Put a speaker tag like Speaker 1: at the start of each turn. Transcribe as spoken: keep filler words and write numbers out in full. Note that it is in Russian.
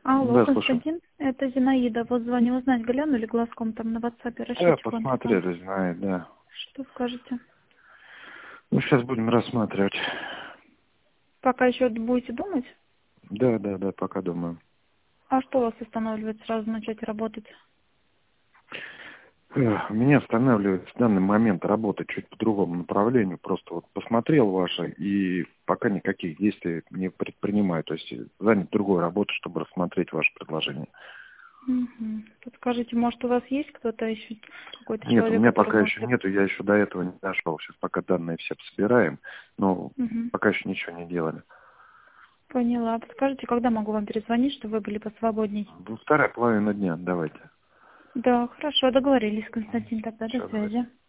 Speaker 1: Алло,
Speaker 2: Да, слушаю.
Speaker 1: Константин, это Зинаида. Вот звоню узнать, глянули глазком там на WhatsApp
Speaker 2: Да,
Speaker 1: расчетчик вон там.
Speaker 2: посмотрели, знает, да.
Speaker 1: Что скажете?
Speaker 2: Ну, сейчас будем рассматривать.
Speaker 1: Пока еще будете думать?
Speaker 2: Да, да, да, пока думаю.
Speaker 1: А что вас останавливает сразу начать работать?
Speaker 2: Эх, Меня останавливает в данный момент работа чуть по другому направлению. Просто вот посмотрел ваше и пока никаких действий не предпринимаю. То есть занят другой работой, чтобы рассмотреть ваше предложение.
Speaker 1: Угу. Подскажите, может, у вас есть кто-то еще, какой-то
Speaker 2: Нет, у
Speaker 1: человек,
Speaker 2: меня
Speaker 1: который
Speaker 2: пока
Speaker 1: может...
Speaker 2: еще нету, я еще до этого не дошел. Сейчас пока данные все собираем, но
Speaker 1: Угу.
Speaker 2: пока еще ничего не делали.
Speaker 1: Поняла. Подскажите, когда могу вам перезвонить, чтобы вы были посвободней?
Speaker 2: Ну, вторая половина дня, давайте.
Speaker 1: Да, хорошо, договорились, Константин, тогда до
Speaker 2: Все, давайте.
Speaker 1: связи.